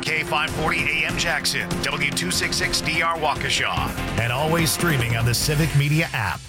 K540 AM Jackson, W266DR Waukesha, and always streaming on the Civic Media app.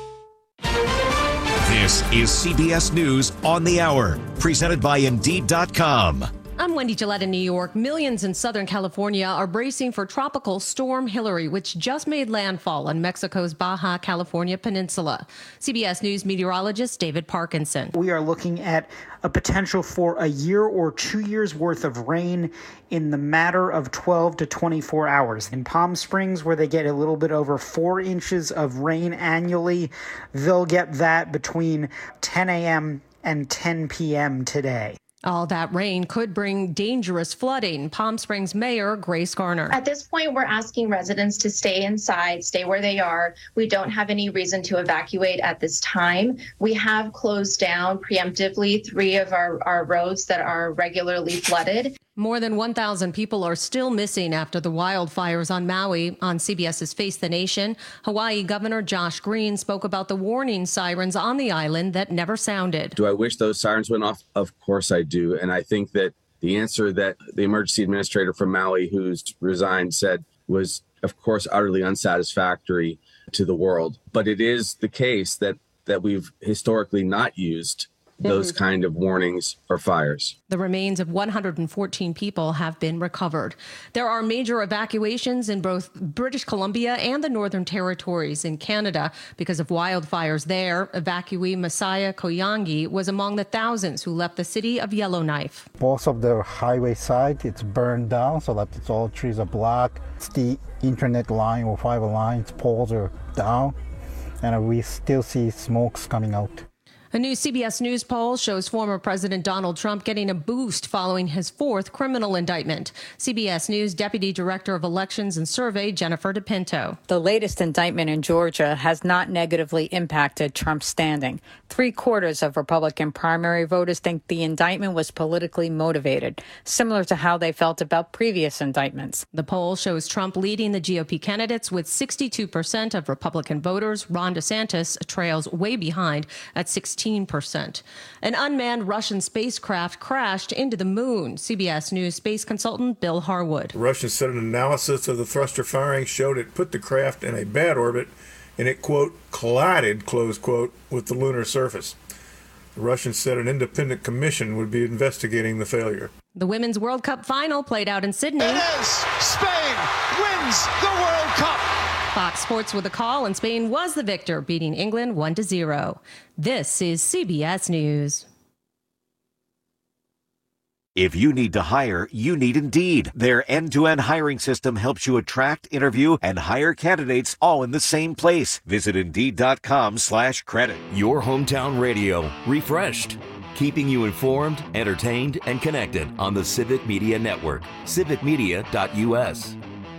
This is CBS News on the Hour, presented by Indeed.com. I'm Wendy Gillette in New York. Millions in Southern California are bracing for Tropical Storm Hilary, which just made landfall on Mexico's Baja California Peninsula. CBS News meteorologist David Parkinson. We are looking at a potential for a year or 2 years worth of rain in the matter of 12 to 24 hours. In Palm Springs, where they get a little bit over 4 inches of rain annually, they'll get that between 10 a.m. and 10 p.m. today. All that rain could bring dangerous flooding. Palm Springs Mayor Grace Garner. At this point, we're asking residents to stay inside, stay where they are. We don't have any reason to evacuate at this time. We have closed down preemptively 3 of our roads that are regularly flooded. More than 1,000 people are still missing after the wildfires on Maui. On CBS's Face the Nation, Hawaii Governor Josh Green spoke about the warning sirens on the island that never sounded. Do I wish those sirens went off? Of course I do. And I think that the answer that the emergency administrator from Maui, who's resigned, said was, of course, utterly unsatisfactory to the world. But it is the case that we've historically not used those kind of warnings for fires. The remains of 114 people have been recovered. There are major evacuations in both British Columbia and the Northern Territories in Canada because of wildfires there. Evacuee Messiah Koyangi was among the thousands who left the city of Yellowknife. Most of the highway side, it's burned down so that it's all trees are black. It's the internet line or fiber lines, poles are down, and we still see smokes coming out. A new CBS News poll shows former President Donald Trump getting a boost following his 4th criminal indictment. CBS News Deputy Director of Elections and Survey Jennifer DePinto. The latest indictment in Georgia has not negatively impacted Trump's standing. 3/4 of Republican primary voters think the indictment was politically motivated, similar to how they felt about previous indictments. The poll shows Trump leading the GOP candidates with 62% of Republican voters. Ron DeSantis trails way behind at 16%. An unmanned Russian spacecraft crashed into the moon. CBS News space consultant Bill Harwood. The Russians said an analysis of the thruster firing showed it put the craft in a bad orbit and it, quote, collided, close quote, with the lunar surface. The Russians said an independent commission would be investigating the failure. The Women's World Cup final played out in Sydney. It is Spain wins the World Cup. Fox Sports with a call, and Spain was the victor, beating England 1-0. This is CBS News. If you need to hire, you need Indeed. Their end-to-end hiring system helps you attract, interview, and hire candidates all in the same place. Visit Indeed.com/credit. Your hometown radio, refreshed. Keeping you informed, entertained, and connected on the Civic Media Network. civicmedia.us.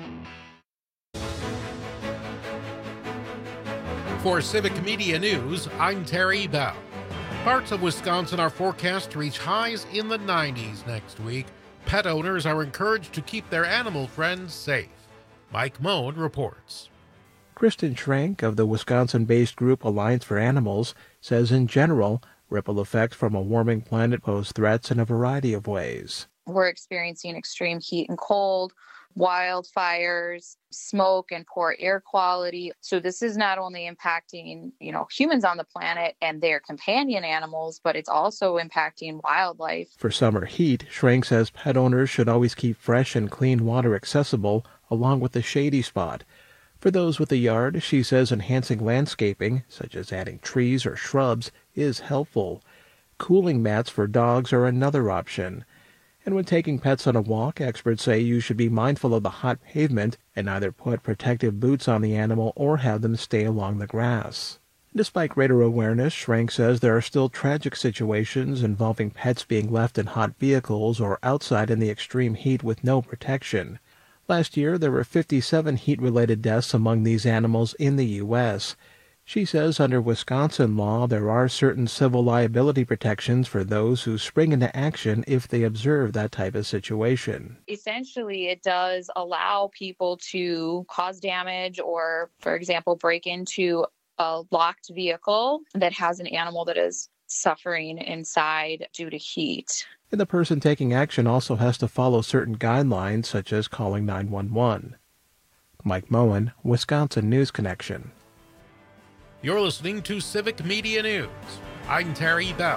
For Civic Media News, I'm Terry Bell. Parts of Wisconsin are forecast to reach highs in the 90s next week. Pet owners are encouraged to keep their animal friends safe. Mike Moen reports. Kristen Schrank of the Wisconsin-based group Alliance for Animals says in general, ripple effects from a warming planet pose threats in a variety of ways. We're experiencing extreme heat and cold, wildfires, smoke, and poor air quality. So this is not only impacting, humans on the planet and their companion animals, but it's also impacting wildlife. For summer heat, Schrank says pet owners should always keep fresh and clean water accessible, along with a shady spot. For those with a yard, she says enhancing landscaping, such as adding trees or shrubs, is helpful. Cooling mats for dogs are another option. And when taking pets on a walk, experts say you should be mindful of the hot pavement and either put protective boots on the animal or have them stay along the grass. Despite greater awareness, Schrank says there are still tragic situations involving pets being left in hot vehicles or outside in the extreme heat with no protection. Last year, there were 57 heat-related deaths among these animals in the U.S. She says under Wisconsin law, there are certain civil liability protections for those who spring into action if they observe that type of situation. Essentially, it does allow people to cause damage or, for example, break into a locked vehicle that has an animal that is suffering inside due to heat. and the person taking action also has to follow certain guidelines, such as calling 911. Mike Moen, Wisconsin News Connection. You're listening to Civic Media News. I'm Terry Bell.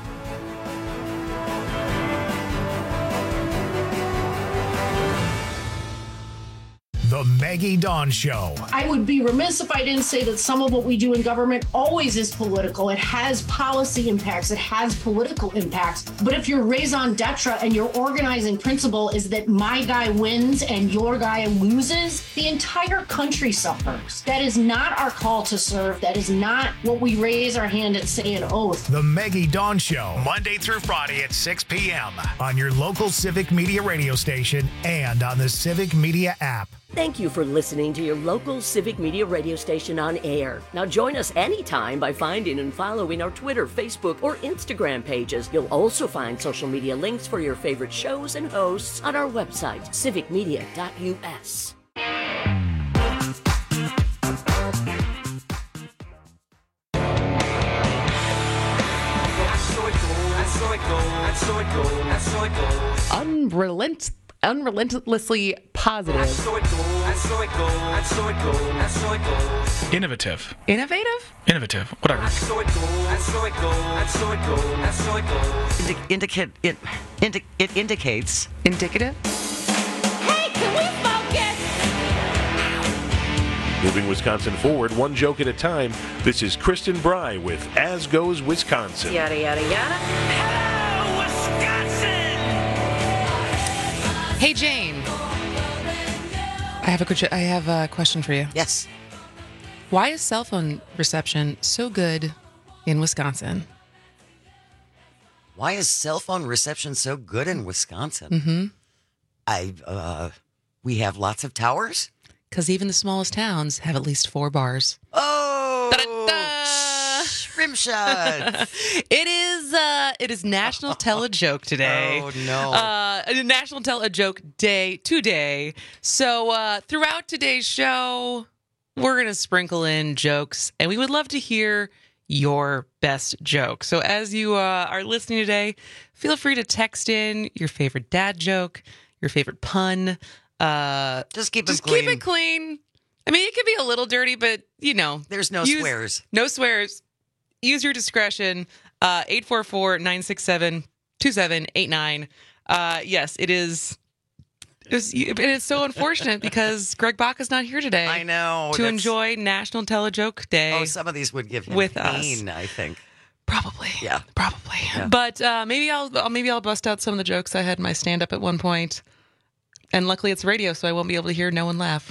The Maggie Dawn Show. I would be remiss if I didn't say that some of what we do in government always is political. It has policy impacts. It has political impacts. But if your raison d'etre and your organizing principle is that my guy wins and your guy loses, the entire country suffers. That is not our call to serve. That is not what we raise our hand and say an oath. The Maggie Dawn Show, Monday through Friday at 6 p.m. on your local Civic Media radio station and on the Civic Media app. Thank you for listening to your local Civic Media radio station on air. Now join us anytime by finding and following our Twitter, Facebook, or Instagram pages. You'll also find social media links for your favorite shows and hosts on our website, civicmedia.us. Unrelentlessly positive. Innovative. Innovative? Innovative. Whatever. It indicates. Indicative? Hey, can we focus? Moving Wisconsin forward, one joke at a time. This is Kristen Bry with As Goes Wisconsin. Yada, yada, yada. Hello, Wisconsin! Hey, Jane. I have a question for you. Yes. Why is cell phone reception so good in Wisconsin? Why is cell phone reception so good in Wisconsin? Mm-hmm. We have lots of towers. Because even the smallest towns have at least 4 bars. Oh! Rim shot. It is National Tell a Joke today. Oh, no. National Tell a Joke Day today. So throughout today's show, we're going to sprinkle in jokes, and we would love to hear your best joke. So as you are listening today, feel free to text in your favorite dad joke, your favorite pun. Just keep it clean. Keep it clean. I mean, it could be a little dirty, but, you know. There's no swears. No swears. Use your discretion. 844-967-2789. Yes, it is. It's so unfortunate because Greg Baca's not here today. I know. To enjoy National Tell a Joke Day. Oh, some of these would give him with pain, us. I think. Probably. Yeah. Probably. Yeah. But maybe I'll bust out some of the jokes I had in my stand-up at one point. And luckily it's radio, so I won't be able to hear no one laugh.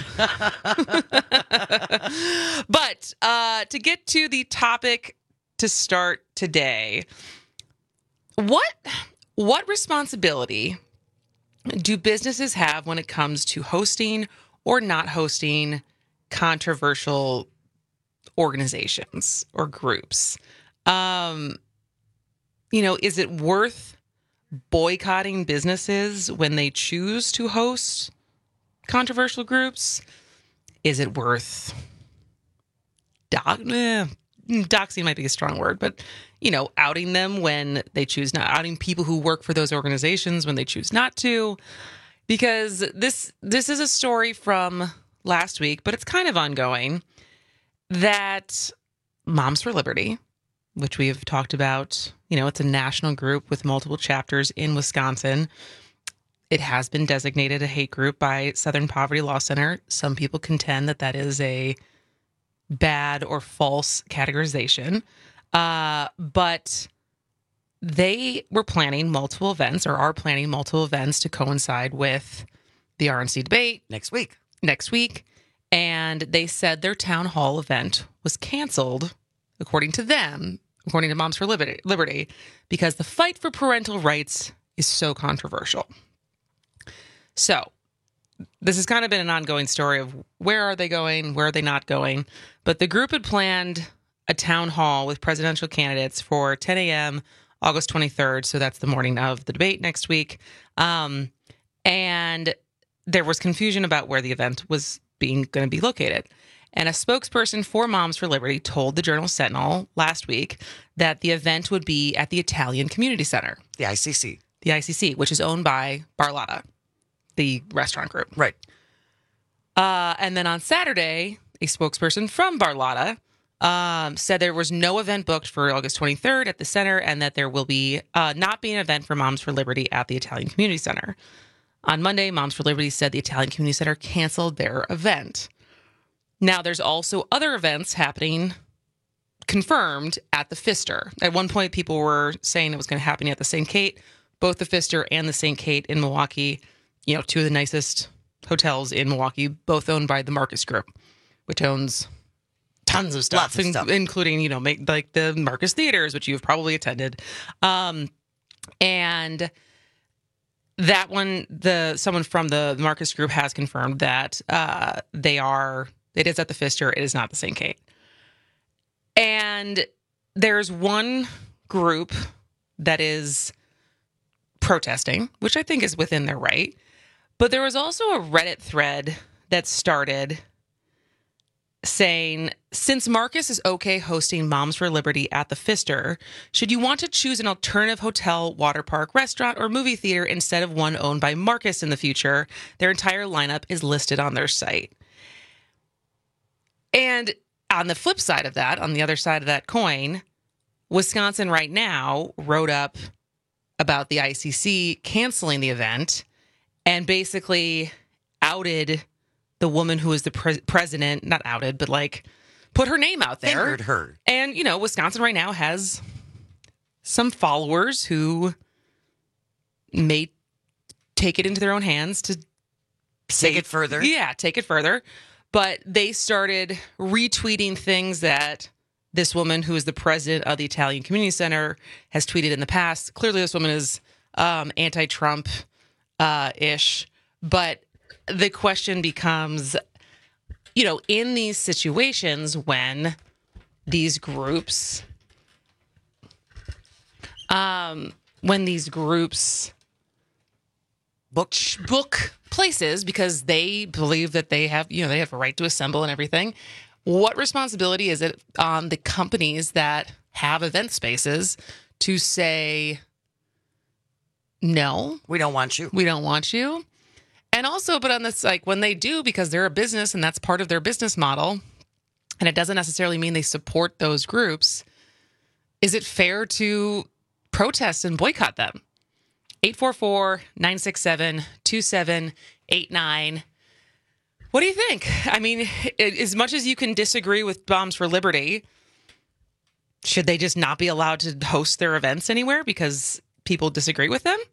But to get to the topic to start today, what responsibility do businesses have when it comes to hosting or not hosting controversial organizations or groups? Is it worth boycotting businesses when they choose to host controversial groups? Is it worth doxing might be a strong word, but outing them when they choose not, outing people who work for those organizations when they choose not to? Because this is a story from last week, but it's kind of ongoing, that Moms for Liberty, which we have talked about, it's a national group with multiple chapters in Wisconsin. It has been designated a hate group by Southern Poverty Law Center. Some people contend that is a bad or false categorization. But they were planning multiple events, or are planning multiple events, to coincide with the RNC debate. Next week. And they said their town hall event was canceled, according to them, according to Moms for Liberty, because the fight for parental rights is so controversial. So this has kind of been an ongoing story of where are they going, where are they not going. But the group had planned a town hall with presidential candidates for 10 a.m. August 23rd. So that's the morning of the debate next week. And there was confusion about where the event was going to be located. And a spokesperson for Moms for Liberty told the Journal-Sentinel last week that the event would be at the Italian Community Center. The ICC. the ICC, which is owned by Barlotta, the restaurant group. Right. And then on Saturday, a spokesperson from Barlotta said there was no event booked for August 23rd at the center and that there will be not be an event for Moms for Liberty at the Italian Community Center. On Monday, Moms for Liberty said the Italian Community Center canceled their event. Now, there's also other events happening confirmed at the Pfister. At one point, people were saying it was going to happen at the St. Kate. Both the Pfister and the St. Kate in Milwaukee, you know, two of the nicest hotels in Milwaukee, both owned by the Marcus Group, which owns tons of stuff, including, you know, like the Marcus Theaters, which you've probably attended. And that one, someone from the Marcus Group has confirmed that it is at the Pfister. It is not the St. Kate. And there's one group that is protesting, which I think is within their right. But there was also a Reddit thread that started saying, since Marcus is okay hosting Moms for Liberty at the Pfister, should you want to choose an alternative hotel, water park, restaurant, or movie theater instead of one owned by Marcus in the future? Their entire lineup is listed on their site. And on the flip side of that, on the other side of that coin, Wisconsin Right Now wrote up about the ICC canceling the event and basically outed the woman who was the president, not outed, but like put her name out there. Fingered her. And, you know, Wisconsin Right Now has some followers who may take it into their own hands to take it further. Yeah, take it further. But they started retweeting things that this woman, who is the president of the Italian Community Center, has tweeted in the past. Clearly, this woman is anti-Trump-ish. But the question becomes, you know, in these situations when these groups, book places because they believe that they have a right to assemble and everything. What responsibility is it on the companies that have event spaces to say, no, we don't want you. We don't want you. And also, but on this, like when they do, because they're a business and that's part of their business model, and it doesn't necessarily mean they support those groups, is it fair to protest and boycott them? 844-967-2789. What do you think? I mean, as much as you can disagree with Moms for Liberty, should they just not be allowed to host their events anywhere because people disagree with them?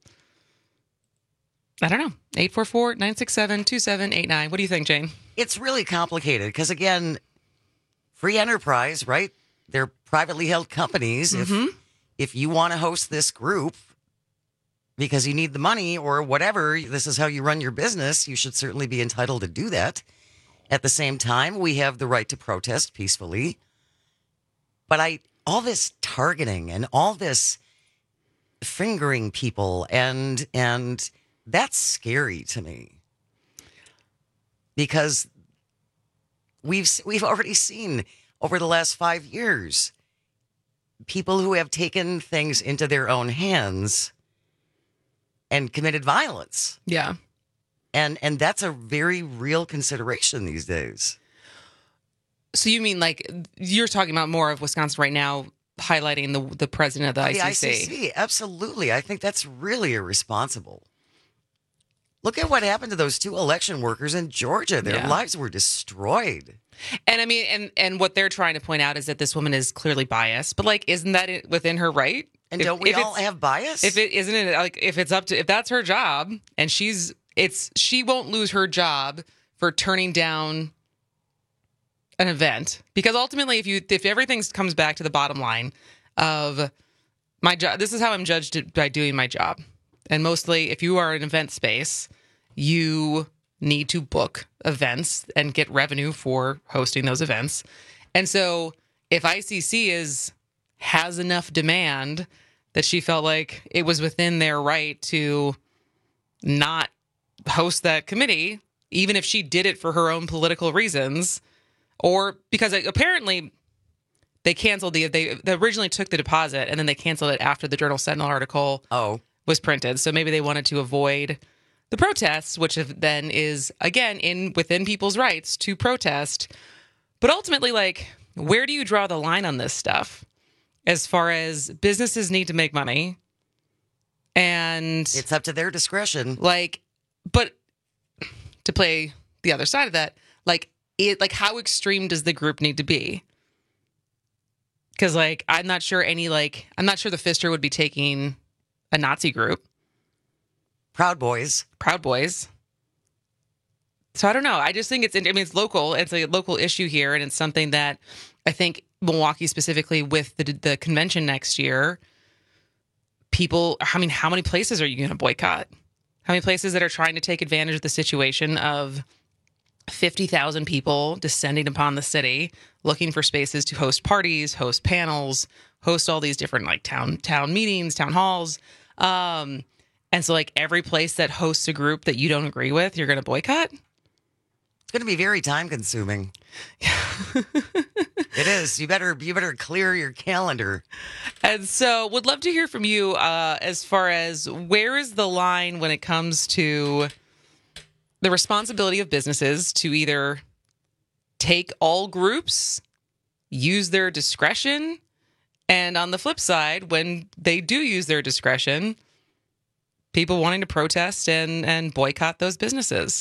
I don't know. 844-967-2789. What do you think, Jane? It's really complicated because, again, free enterprise, right? They're privately held companies. Mm-hmm. If you want to host this group because you need the money or whatever, this is how you run your business, you should certainly be entitled to do that. At the same time, we have the right to protest peacefully. But all this targeting and all this fingering people and that's scary to me. Because we've already seen over the last 5 years people who have taken things into their own hands and committed violence. Yeah. And that's a very real consideration these days. So you mean like you're talking about more of Wisconsin Right Now highlighting the president of the ICC? The ICC, absolutely. I think that's really irresponsible. Look at what happened to those 2 election workers in Georgia. Their lives were destroyed. And I mean, and what they're trying to point out is that this woman is clearly biased. But like, isn't that within her right? And don't we all have bias? If that's her job, and she won't lose her job for turning down an event, because ultimately, if everything comes back to the bottom line of my job, this is how I'm judged by doing my job. And mostly, if you are an event space, you need to book events and get revenue for hosting those events. And so if ICC has enough demand that she felt like it was within their right to not host that committee, even if she did it for her own political reasons, or because apparently they canceled they originally took the deposit and then they canceled it after the Journal Sentinel article was printed. So maybe they wanted to avoid the protests, which then is, again, within people's rights to protest. But ultimately, like, where do you draw the line on this stuff? As far as businesses need to make money, and it's up to their discretion. Like, but to play the other side of that, like how extreme does the group need to be? Because I'm not sure the Fister would be taking a Nazi group. Proud Boys. So I don't know. I just think it's local. It's a local issue here, and it's something that I think Milwaukee specifically with the convention next year, how many places are you going to boycott? How many places that are trying to take advantage of the situation of 50,000 people descending upon the city, looking for spaces to host parties, host panels, host all these different town meetings, town halls. And so every place that hosts a group that you don't agree with, you're going to boycott? It's going to be very time consuming. It is. You better clear your calendar. And so would love to hear from you as far as where is the line when it comes to the responsibility of businesses to either take all groups, use their discretion, and on the flip side, when they do use their discretion, people wanting to protest and boycott those businesses.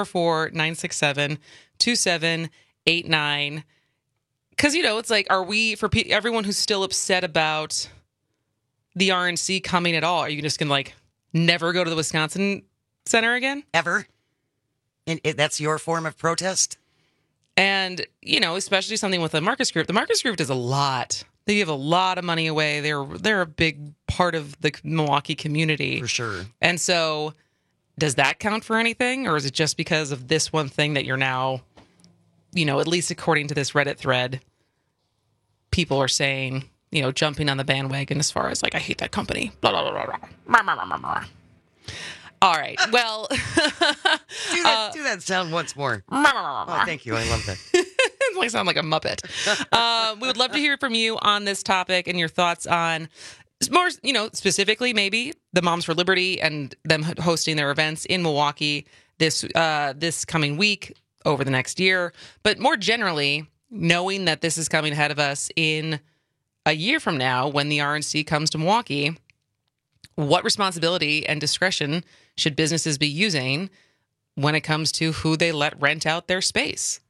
844-967-2789. Because, it's are we, for everyone who's still upset about the RNC coming at all, are you just going to, never go to the Wisconsin Center again? Ever? And that's your form of protest? And, especially something with the Marcus Group. The Marcus Group does a lot. They give a lot of money away. They're a big part of the Milwaukee community. For sure. And so does that count for anything? Or is it just because of this one thing that you're now, at least according to this Reddit thread, people are saying, jumping on the bandwagon as far as I hate that company. Blah, blah, blah, blah, blah. All right. Well, do that sound once more. Oh, thank you. I love that. I sound like a Muppet. We would love to hear from you on this topic and your thoughts on more, specifically maybe the Moms for Liberty and them hosting their events in Milwaukee this coming week over the next year. But more generally, knowing that this is coming ahead of us in a year from now when the RNC comes to Milwaukee, what responsibility and discretion should businesses be using when it comes to who they let rent out their space?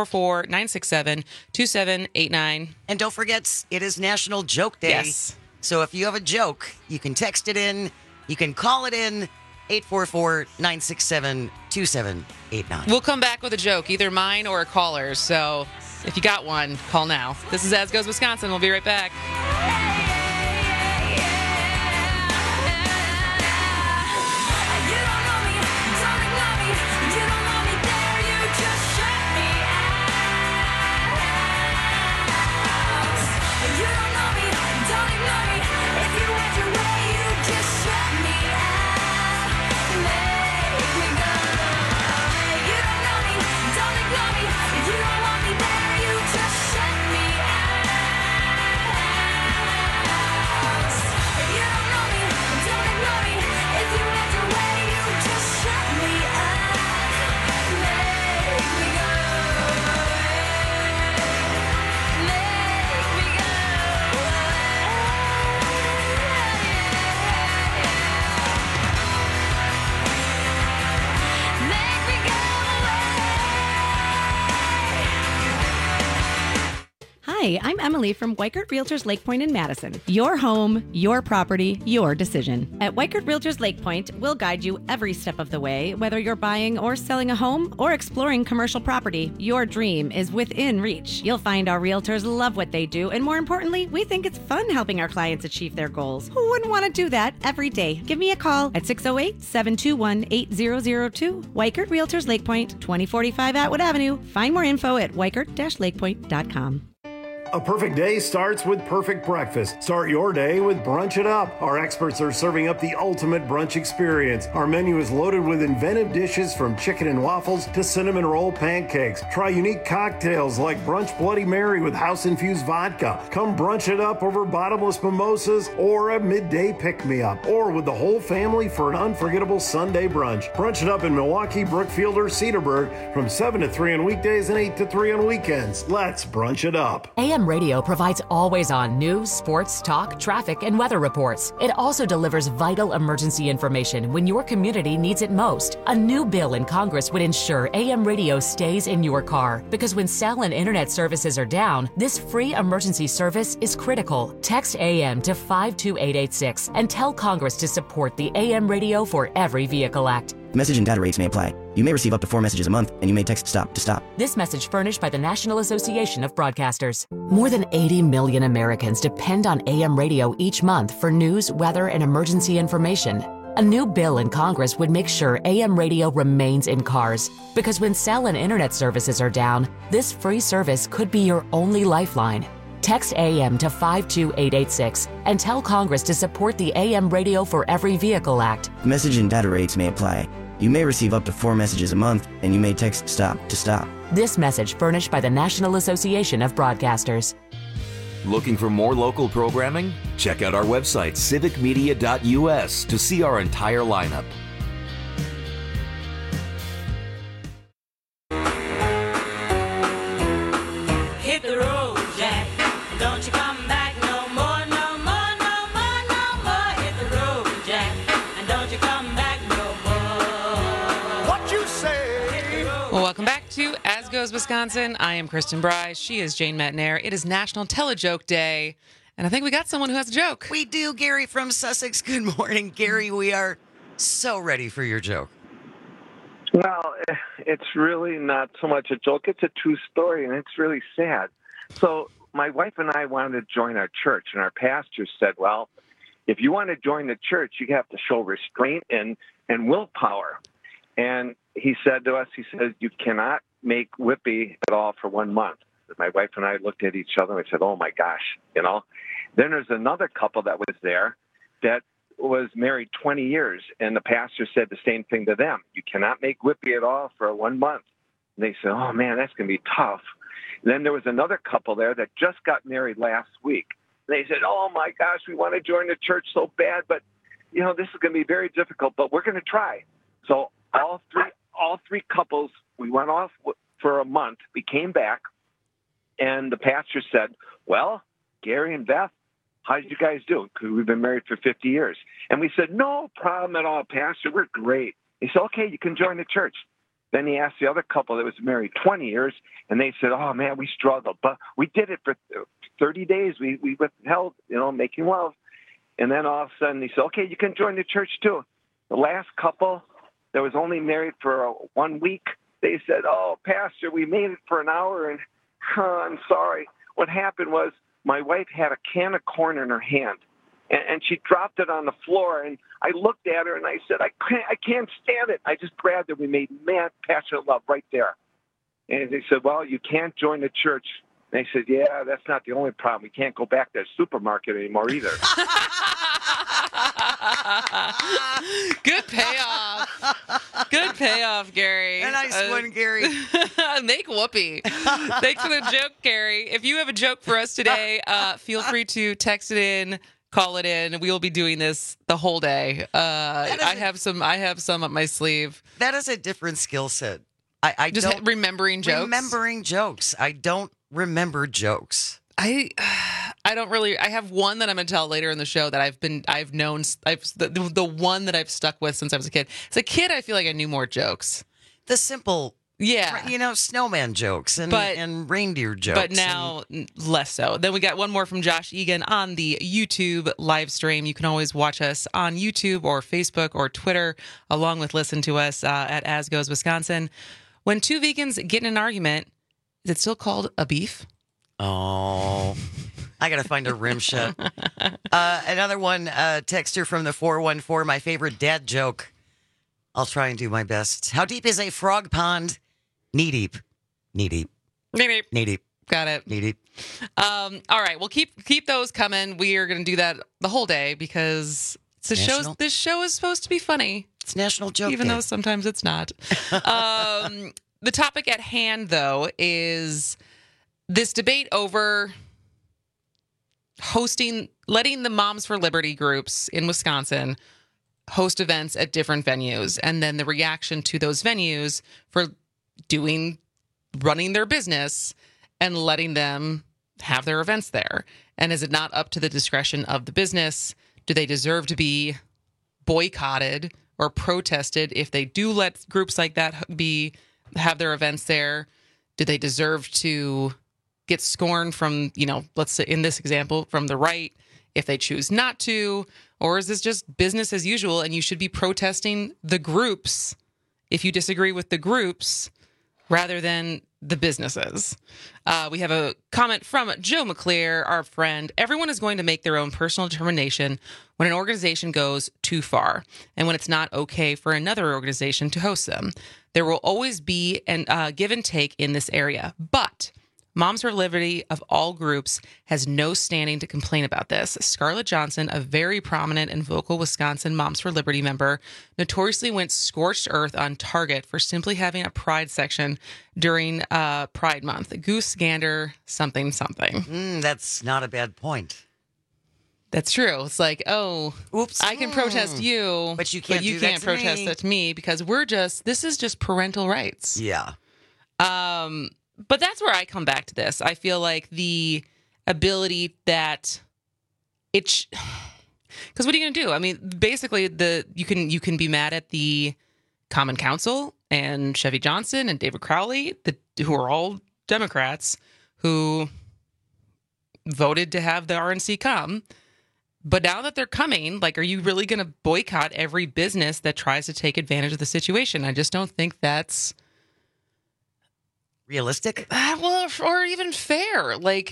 844-967-2789. And don't forget, it is National Joke Day. Yes. So if you have a joke, you can text it in, you can call it in, 844-967-2789. We'll come back with a joke, either mine or a caller's. So if you got one, call now. This is As Goes Wisconsin. We'll be right back. Hi, I'm Emily from Weichert Realtors Lake Point in Madison. Your home, your property, your decision. At Weichert Realtors Lake Point, we'll guide you every step of the way. Whether you're buying or selling a home or exploring commercial property, your dream is within reach. You'll find our realtors love what they do, and more importantly, we think it's fun helping our clients achieve their goals. Who wouldn't want to do that every day? Give me a call at 608-721-8002. Weichert Realtors Lake Point, 2045 Atwood Avenue. Find more info at weichert-lakepoint.com. A perfect day starts with perfect breakfast. Start your day with Brunch It Up. Our experts are serving up the ultimate brunch experience. Our menu is loaded with inventive dishes from chicken and waffles to cinnamon roll pancakes. Try unique cocktails like Brunch Bloody Mary with house-infused vodka. Come brunch it up over bottomless mimosas or a midday pick-me-up. Or with the whole family for an unforgettable Sunday brunch. Brunch It Up in Milwaukee, Brookfield, or Cedarburg from 7 to 3 on weekdays and 8 to 3 on weekends. Let's brunch it up. AM Radio provides always-on news, sports, talk, traffic, and weather reports. It also delivers vital emergency information when your community needs it most. A new bill in Congress would ensure AM radio stays in your car, because when cell and internet services are down, this free emergency service is critical. Text AM to 52886 and tell Congress to support the AM Radio for Every Vehicle Act. Message and data rates may apply. You may receive up to 4 messages a month, and you may text STOP to stop. This message furnished by the National Association of Broadcasters. More than 80 million Americans depend on AM radio each month for news, weather, and emergency information. A new bill in Congress would make sure AM radio remains in cars, because when cell and internet services are down, this free service could be your only lifeline. Text AM to 52886 and tell Congress to support the AM Radio for Every Vehicle Act. Message and data rates may apply. You may receive up to 4 messages a month, and you may text STOP to stop. This message furnished by the National Association of Broadcasters. Looking for more local programming? Check out our website, civicmedia.us, to see our entire lineup. Hit the road, Jack. Don't you come back no more, no more, no more, no more. Hit the road, Jack. And don't you come back no more. What you say? Well, welcome back to As Goes Wisconsin. I am Kristen Bry. She is Jane Metnair. It is National Tell-A-Joke Day, and I think we got someone who has a joke. We do. Gary from Sussex. Good morning, Gary. We are so ready for your joke. Well, it's really not so much a joke. It's a true story, and it's really sad. So my wife and I wanted to join our church, and our pastor said, well, if you want to join the church, you have to show restraint and willpower. And he said to us, he said, you cannot make whippy at all for 1 month. My wife and I looked at each other and we said, oh, my gosh, you know. Then there's another couple that was there that was married 20 years, and the pastor said the same thing to them. You cannot make whippy at all for 1 month. And they said, oh, man, that's going to be tough. And then there was another couple there that just got married last week. And they said, oh, my gosh, we want to join the church so bad, but, you know, this is going to be very difficult, but we're going to try. So all three couples, we went off for a month. We came back, and the pastor said, well, Gary and Beth, how did you guys do? Because we've been married for 50 years. And we said, no problem at all, Pastor. We're great. He said, okay, you can join the church. Then he asked the other couple that was married 20 years, and they said, oh, man, we struggled. But we did it for 30 days. We withheld, you know, making love. And then all of a sudden he said, okay, you can join the church too. The last couple that was only married for 1 week, they said, oh, Pastor, we made it for an hour, and I'm sorry. What happened was, my wife had a can of corn in her hand, and she dropped it on the floor, and I looked at her, and I said, I can't stand it. I just grabbed it. We made mad, passionate love right there. And they said, well, you can't join the church. And I said, yeah, that's not the only problem. We can't go back to the supermarket anymore either. Good payoff. Good payoff, Gary. A nice one, Gary. Make whoopee. Thanks for the joke, Gary. If you have a joke for us today, feel free to text it in, call it in. We will be doing this the whole day. I have some up my sleeve. That is a different skill set. I just don't remembering jokes. Remembering jokes. I don't remember jokes. I don't really. I have one that I'm going to tell later in the show that I've known. The one that I've stuck with since I was a kid. As a kid, I feel like I knew more jokes. The simple, yeah, you know, snowman jokes and reindeer jokes. But now less so. Then we got one more from Josh Egan on the YouTube live stream. You can always watch us on YouTube or Facebook or Twitter, along with listen to us at As Goes Wisconsin. When two vegans get in an argument, is it still called a beef? Oh, I got to find a rim shot. Another one, texter from the 414, my favorite dad joke. I'll try and do my best. How deep is a frog pond? Knee deep. Knee deep. Knee deep. Knee deep. Got it. Neat. All right. Well, keep those coming. We are going to do that the whole day because this show is supposed to be funny. It's National Joke Even Day. though sometimes it's not. The topic at hand, though, is this debate over letting the Moms for Liberty groups in Wisconsin host events at different venues, and then the reaction to those venues for running their business and letting them have their events there. And is it not up to the discretion of the business? Do they deserve to be boycotted or protested if they do let groups like that have their events there? Do they deserve to get scorned from, let's say in this example, from the right if they choose not to? Or is this just business as usual and you should be protesting the groups if you disagree with the groups rather than the businesses? We have a comment from Joe McClear, our friend. Everyone is going to make their own personal determination when an organization goes too far and when it's not okay for another organization to host them. There will always be a give and take in this area, but Moms for Liberty of all groups has no standing to complain about this. Scarlett Johnson, a very prominent and vocal Wisconsin Moms for Liberty member, notoriously went scorched earth on Target for simply having a pride section during Pride Month. Goose gander, something, something. That's not a bad point. That's true. It's like, oops, I can protest you, but you can't protest that to me because this is just parental rights. Yeah. But that's where I come back to this. I feel like the ability that because what are you going to do? I mean, basically, you can be mad at the Common Council and Chevy Johnson and David Crowley, who are all Democrats who voted to have the RNC come. But now that they're coming, are you really going to boycott every business that tries to take advantage of the situation? I just don't think that's realistic. Or even fair.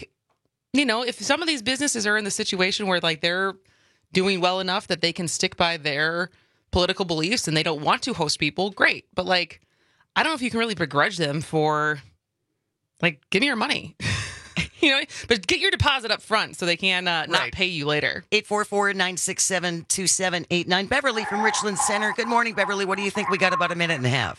If some of these businesses are in the situation where they're doing well enough that they can stick by their political beliefs and they don't want to host people, great. But I don't know if you can really begrudge them for give me your money. But get your deposit up front so they can not pay you later. 844-967-2789. Beverly from Richland Center. Good morning, Beverly. What do you think? We got about a minute and a half.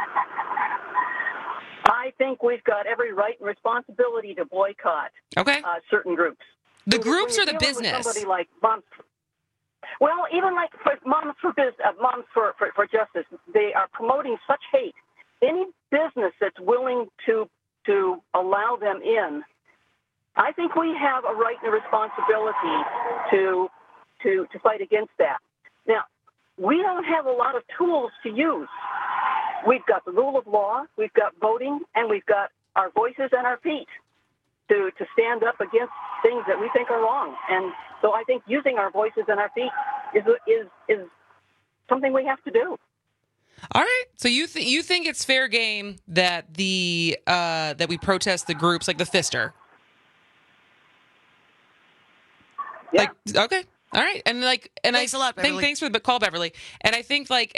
I think we've got every right and responsibility to boycott certain groups. The groups or the business? Somebody like Moms. Well, even for Moms for Justice, they are promoting such hate. Any business that's willing to allow them in, I think we have a right and a responsibility to fight against that. Now, we don't have a lot of tools to use. We've got the rule of law, we've got voting, and we've got our voices and our feet to stand up against things that we think are wrong. And so I think using our voices and our feet is something we have to do. All right. So you think it's fair game that that we protest the groups like the Fister? Yeah. Okay. All right. And thanks a lot, Beverly. Thanks for the call, Beverly. And I think for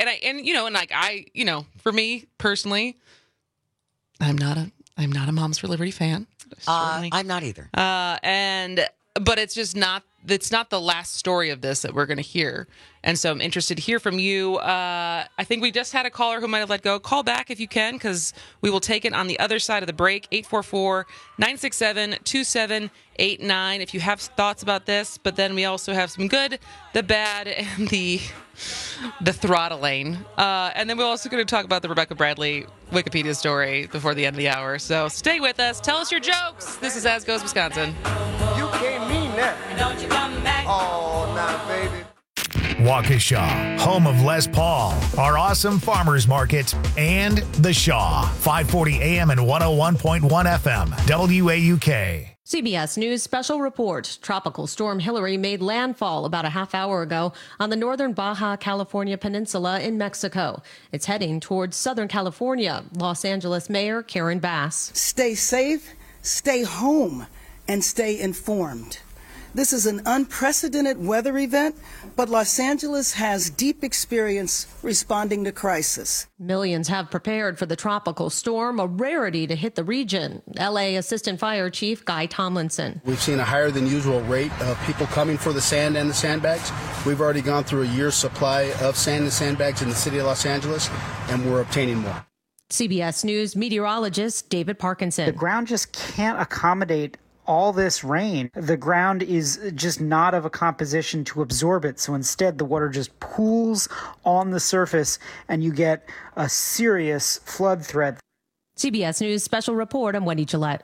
me personally, I'm not a Moms for Liberty fan. I'm not either. But it's just not. It's not the last story of this that we're going to hear. And so I'm interested to hear from you. I think we just had a caller who might have let go. Call back if you can, because we will take it on the other side of the break. 844-967-2789 if you have thoughts about this. But then we also have some good, the bad, and the throttling. And then we're also going to talk about the Rebecca Bradley Wikipedia story before the end of the hour. So stay with us. Tell us your jokes. This is As Goes Wisconsin. You can't mean that. Don't you come back. Oh, nah, baby. Waukesha, home of Les Paul, our awesome farmers market, and The Shaw, 540 AM and 101.1 FM, WAUK. CBS News special report. Tropical storm Hillary made landfall about a half hour ago on the northern Baja California peninsula in Mexico. It's heading towards Southern California. Los Angeles Mayor Karen Bass. Stay safe, stay home, and stay informed. This is an unprecedented weather event, but Los Angeles has deep experience responding to crisis. Millions have prepared for the tropical storm, a rarity to hit the region. LA Assistant Fire Chief Guy Tomlinson. We've seen a higher than usual rate of people coming for the sand and the sandbags. We've already gone through a year's supply of sand and sandbags in the city of Los Angeles, and we're obtaining more. CBS News meteorologist David Parkinson. The ground just can't accommodate all this rain. The ground is just not of a composition to absorb it. So instead, the water just pools on the surface and you get a serious flood threat. CBS News special report. I'm Wendy Gillette.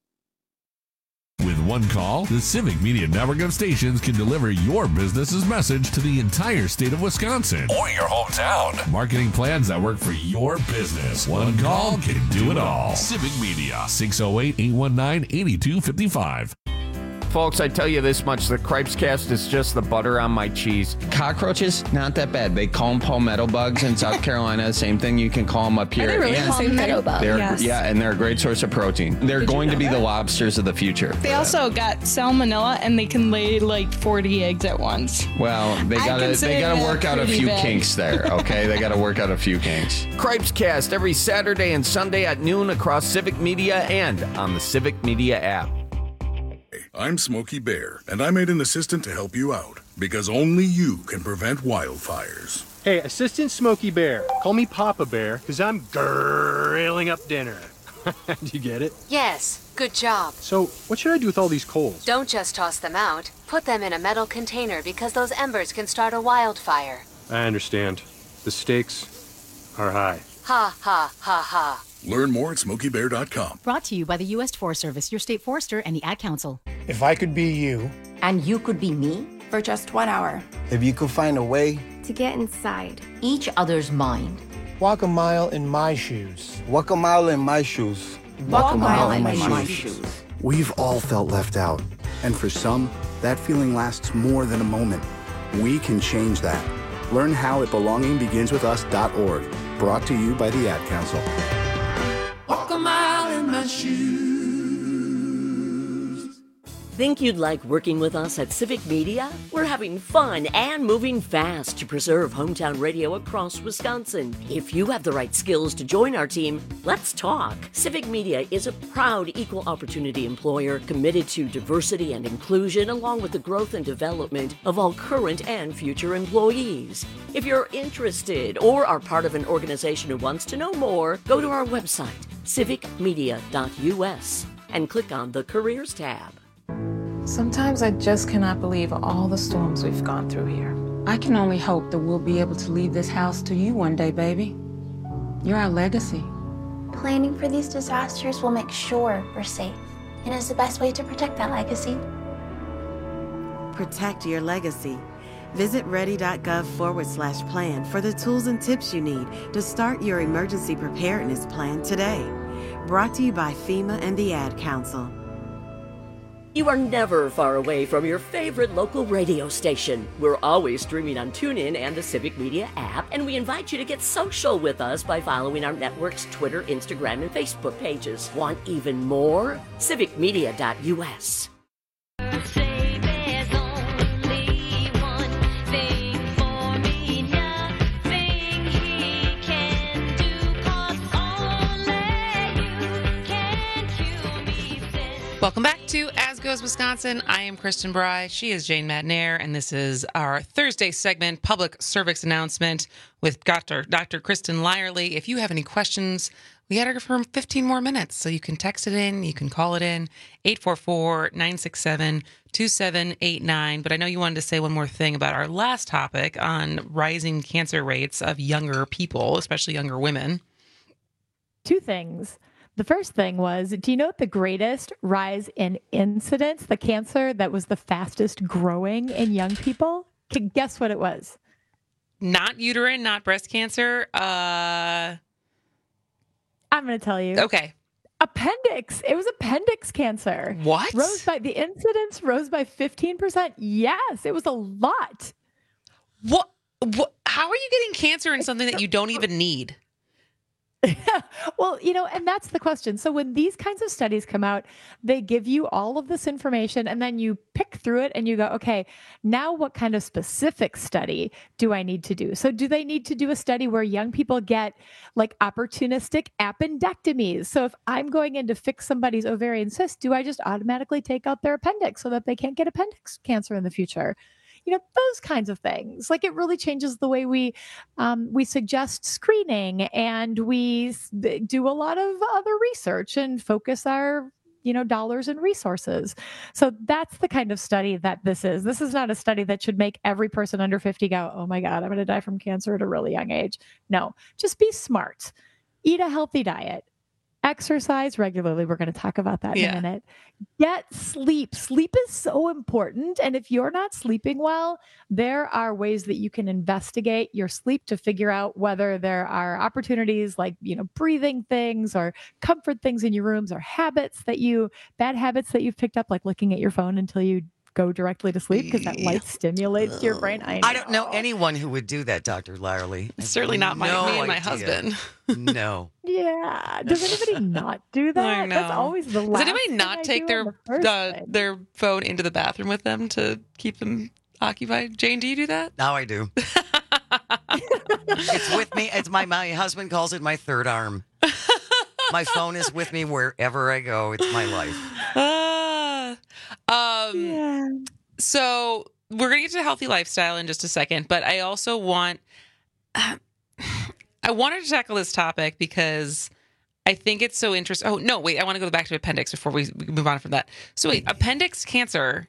With one call, the Civic Media Network of stations can deliver your business's message to the entire state of Wisconsin or your hometown. Marketing plans that work for your business. One call can do it all. Civic Media, 608-819-8255. Folks, I tell you this much, the Cripes Cast is just the butter on my cheese. Cockroaches, not that bad. They call them palmetto bugs in South Carolina. Same thing, you can call them up here. Are they really palmetto bugs? Yes. Yeah, and they're a great source of protein. They're going to be the lobsters of the future. They also got salmonella, and they can lay like 40 eggs at once. Well, they gotta work out a few kinks there, okay? They gotta work out a few kinks. Cripes Cast every Saturday and Sunday at noon across Civic Media and on the Civic Media app. I'm Smokey Bear, and I made an assistant to help you out, because only you can prevent wildfires. Hey, Assistant Smokey Bear, call me Papa Bear, because I'm grilling up dinner. Do you get it? Yes, good job. So, what should I do with all these coals? Don't just toss them out. Put them in a metal container because those embers can start a wildfire. I understand. The stakes are high. Ha, ha, ha, ha. Learn more at SmokeyBear.com. Brought to you by the U.S. Forest Service, your state forester, and the Ad Council. If I could be you. And you could be me? For just 1 hour. If you could find a way. To get inside. Each other's mind. Walk a mile in my shoes. Walk a mile in my shoes. Walk a mile in my shoes. We've all felt left out. And for some, that feeling lasts more than a moment. We can change that. Learn how at belongingbeginswithus.org. Brought to you by the Ad Council. Walk a mile in my shoes. Think you'd like working with us at Civic Media? We're having fun and moving fast to preserve hometown radio across Wisconsin. If you have the right skills to join our team, let's talk. Civic Media is a proud equal opportunity employer committed to diversity and inclusion, along with the growth and development of all current and future employees. If you're interested or are part of an organization who wants to know more, go to our website, civicmedia.us, and click on the Careers tab. Sometimes I just cannot believe all the storms we've gone through here. I can only hope that we'll be able to leave this house to you one day, baby. You're our legacy. Planning for these disasters will make sure we're safe, and is the best way to protect that legacy. Protect your legacy. Visit ready.gov/plan for the tools and tips you need to start your emergency preparedness plan today. Brought to you by FEMA and the Ad Council. You are never far away from your favorite local radio station. We're always streaming on TuneIn and the Civic Media app, and we invite you to get social with us by following our network's Twitter, Instagram, and Facebook pages. Want even more? civicmedia.us. Welcome back to As Goes Wisconsin. I am Kristen Bry. She is Jane Madnair, and this is our Thursday segment, Public Service Announcement with Dr. Kristen Lyerly. If you have any questions, we got her for 15 more minutes, so you can text it in, you can call it in, 844-967-2789. But I know you wanted to say one more thing about our last topic on rising cancer rates of younger people, especially younger women. Two things. The first thing was, do you know the greatest rise in incidence, the cancer that was the fastest growing in young people? Guess what it was? Not uterine, not breast cancer. I'm going to tell you. Okay. Appendix. It was appendix cancer. What? The incidence rose by 15%. Yes, it was a lot. What? How are you getting cancer in something that you don't even need? Well, and that's the question. So when these kinds of studies come out, they give you all of this information and then you pick through it and you go, okay, now what kind of specific study do I need to do? So do they need to do a study where young people get like opportunistic appendectomies? So if I'm going in to fix somebody's ovarian cyst, do I just automatically take out their appendix so that they can't get appendix cancer in the future? Those kinds of things. Like, it really changes the way we suggest screening, and we do a lot of other research and focus our dollars and resources. So that's the kind of study that this is. This is not a study that should make every person under 50 go, oh my God, I'm going to die from cancer at a really young age. No, just be smart. Eat a healthy diet. Exercise regularly. We're going to talk about that in a minute. Get sleep. Sleep is so important. And if you're not sleeping well, there are ways that you can investigate your sleep to figure out whether there are opportunities like, breathing things or comfort things in your rooms, or bad habits that you've picked up, like looking at your phone until you go directly to sleep because that light stimulates your brain. I don't know anyone who would do that, Dr. Lyerly. Certainly not me and my husband. No. Yeah. Does anybody not do that? I know. That's always the last Does anybody not take their phone into the bathroom with them to keep them occupied? Jane, do you do that? Now I do. It's with me. It's my husband calls it my third arm. My phone is with me wherever I go. It's my life. So we're going to get to healthy lifestyle in just a second, but I also wanted to tackle this topic because I think it's so interesting. Oh, no, wait, I want to go back to appendix before we move on from that. So wait, appendix cancer.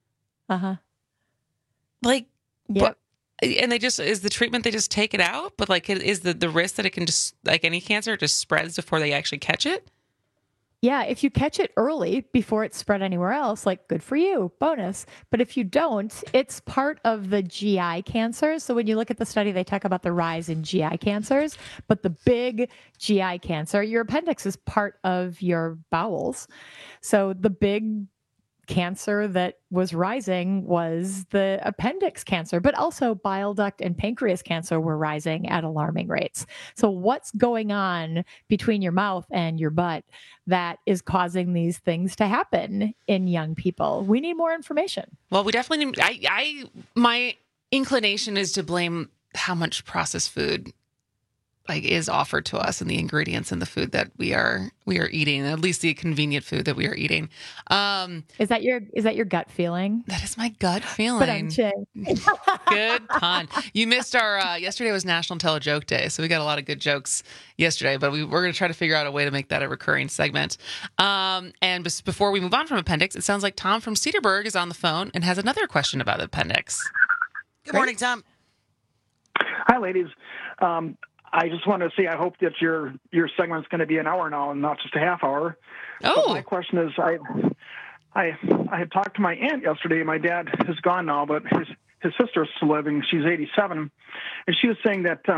Like, yep. And is the treatment, they just take it out? But like, is the risk that it can just, like any cancer, it just spreads before they actually catch it? Yeah, if you catch it early before it's spread anywhere else, like, good for you, bonus. But if you don't, it's part of the GI cancers. So when you look at the study, they talk about the rise in GI cancers, but the big GI cancer, your appendix is part of your bowels. So the big cancer that was rising was the appendix cancer, but also bile duct and pancreas cancer were rising at alarming rates. So what's going on between your mouth and your butt that is causing these things to happen in young people? We need more information. Well, we definitely need, my inclination is to blame how much processed food is offered to us and the ingredients in the food that we are eating, at least the convenient food that we are eating. Is that your gut feeling? That is my gut feeling. Good pun. You missed our yesterday was National Tell a Joke Day, so we got a lot of good jokes yesterday, but we're going to try to figure out a way to make that a recurring segment. And before we move on from appendix, it sounds like Tom from Cedarburg is on the phone and has another question about appendix. Good morning, Tom. Hi, ladies. I just wanted to say I hope that your segment's going to be an hour now and not just a half hour. Oh. But my question is, I had talked to my aunt yesterday. My dad is gone now, but his sister is still living. She's 87, and she was saying that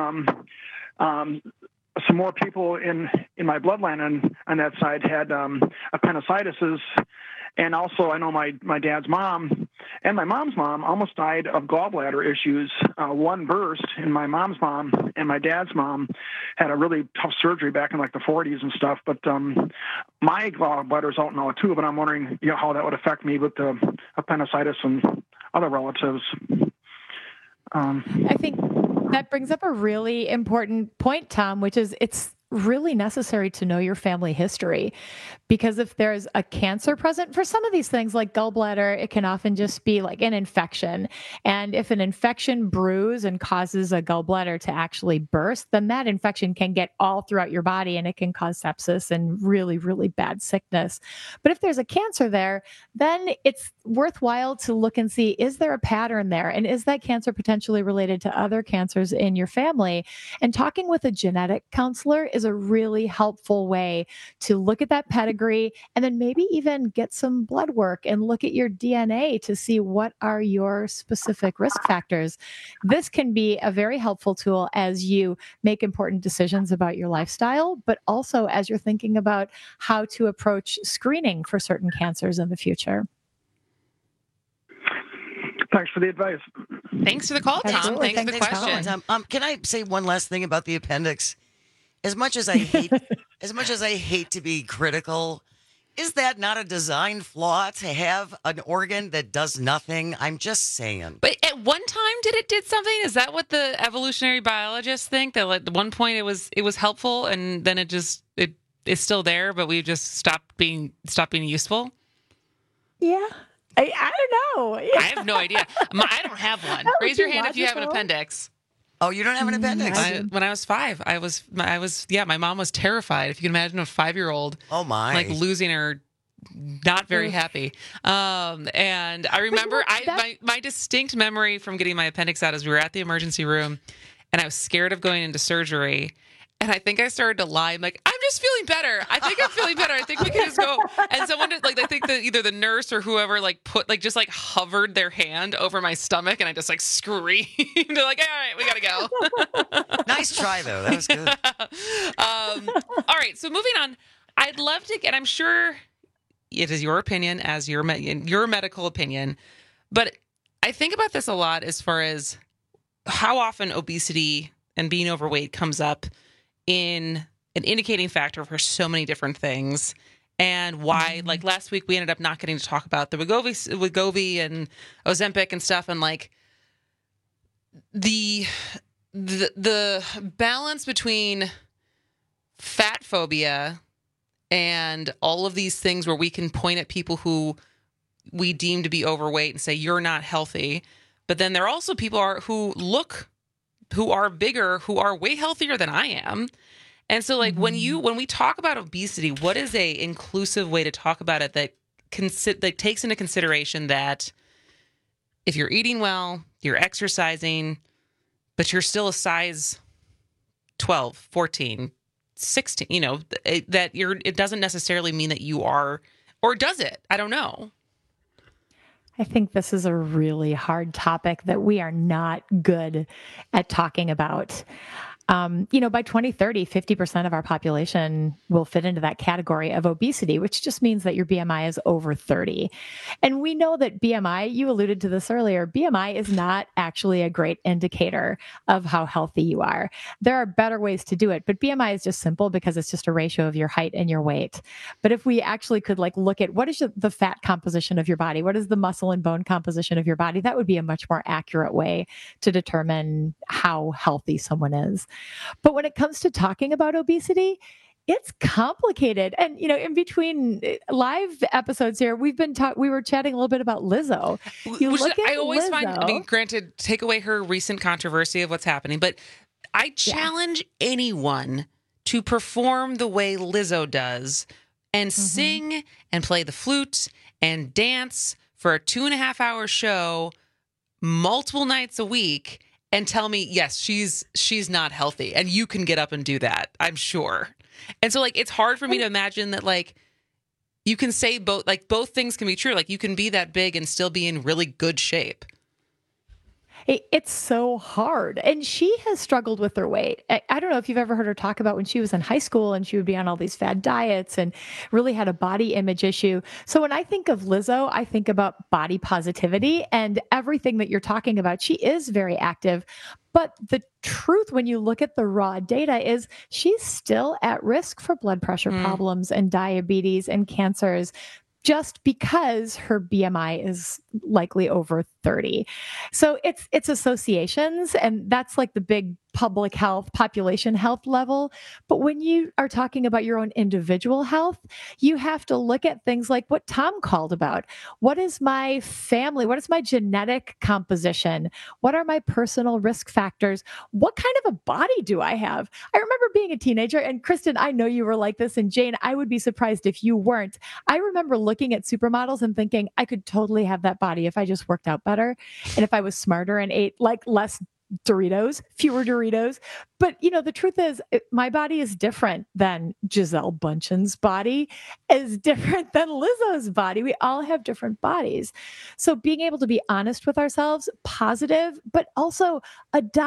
some more people in my bloodline on that side had appendicitis. And also, I know my dad's mom and my mom's mom almost died of gallbladder issues. One burst, and my mom's mom and my dad's mom had a really tough surgery back in like the 40s and stuff. But my gallbladder's out now too. But I'm wondering, how that would affect me with the appendicitis and other relatives. I think that brings up a really important point, Tom, which is it's really necessary to know your family history, because if there's a cancer present for some of these things like gallbladder, it can often just be like an infection. And if an infection brews and causes a gallbladder to actually burst, then that infection can get all throughout your body and it can cause sepsis and really, really bad sickness. But if there's a cancer there, then it's worthwhile to look and see, is there a pattern there? And is that cancer potentially related to other cancers in your family? And talking with a genetic counselor is a really helpful way to look at that pedigree and then maybe even get some blood work and look at your DNA to see what are your specific risk factors. This can be a very helpful tool as you make important decisions about your lifestyle, but also as you're thinking about how to approach screening for certain cancers in the future. Thanks for the advice. Thanks for the call, Tom. Absolutely. Thanks for the question. Can I say one last thing about the appendix? As much as I hate As much as I hate to be critical, is that not a design flaw to have an organ that does nothing? I'm just saying. But at one time, did something? Is that what the evolutionary biologists think? That at one point it was helpful, and then it's still there, but we just stopped being useful. Yeah. I don't know. I have no idea. I don't have one. Raise your hand if you have an appendix. Oh, you don't have an appendix? When I was 5, I was. My mom was terrified. If you can imagine a 5-year-old, oh my, like losing her, not very happy. And I remember my distinct memory from getting my appendix out is we were at the emergency room, and I was scared of going into surgery. And I think I started to lie. I'm like, I'm just feeling better. I think I'm feeling better. I think we can just go. And someone did, I think that either the nurse or whoever just hovered their hand over my stomach, and I just screamed. They're like, all right, we gotta go. Nice try though. That was good. All right. So moving on, I'd love to get. I'm sure it is your opinion as your medical opinion, but I think about this a lot as far as how often obesity and being overweight comes up in an indicating factor for so many different things, and why, last week we ended up not getting to talk about the Wegovy and Ozempic and stuff, and the balance between fat phobia and all of these things where we can point at people who we deem to be overweight and say you're not healthy, but then there are also people who are bigger, who are way healthier than I am. And so when we talk about obesity, what is a inclusive way to talk about it that takes into consideration that if you're eating well, you're exercising, but you're still a size 12, 14, 16, it doesn't necessarily mean that you are, or does it? I don't know. I think this is a really hard topic that we are not good at talking about. By 2030, 50% of our population will fit into that category of obesity, which just means that your BMI is over 30. And we know that BMI, you alluded to this earlier, BMI is not actually a great indicator of how healthy you are. There are better ways to do it, but BMI is just simple because it's just a ratio of your height and your weight. But if we actually could look at what is the fat composition of your body, what is the muscle and bone composition of your body, that would be a much more accurate way to determine how healthy someone is. But when it comes to talking about obesity, it's complicated. And, in between live episodes here, we were chatting a little bit about Lizzo. I always find, granted, take away her recent controversy of what's happening, but I challenge anyone to perform the way Lizzo does and sing and play the flute and dance for a 2.5-hour show multiple nights a week and tell me, yes, she's not healthy, and you can get up and do that, I'm sure. And so it's hard for me to imagine that you can say both things can be true. You can be that big and still be in really good shape. It's so hard. And she has struggled with her weight. I don't know if you've ever heard her talk about when she was in high school and she would be on all these fad diets and really had a body image issue. So when I think of Lizzo, I think about body positivity and everything that you're talking about. She is very active. But the truth, when you look at the raw data, is she's still at risk for blood pressure problems and diabetes and cancers, just because her BMI is likely over 30. So it's associations, and that's the big public health, population health level. But when you are talking about your own individual health, you have to look at things like what Tom called about. What is my family? What is my genetic composition? What are my personal risk factors? What kind of a body do I have? I remember being a teenager, and Kristen, I know you were like this, and Jane, I would be surprised if you weren't. I remember looking at supermodels and thinking I could totally have that body if I just worked out better and if I was smarter and ate less Doritos, fewer Doritos. But, the truth is my body is different than Gisele Bundchen's body, is different than Lizzo's body. We all have different bodies. So being able to be honest with ourselves, positive, but also adopt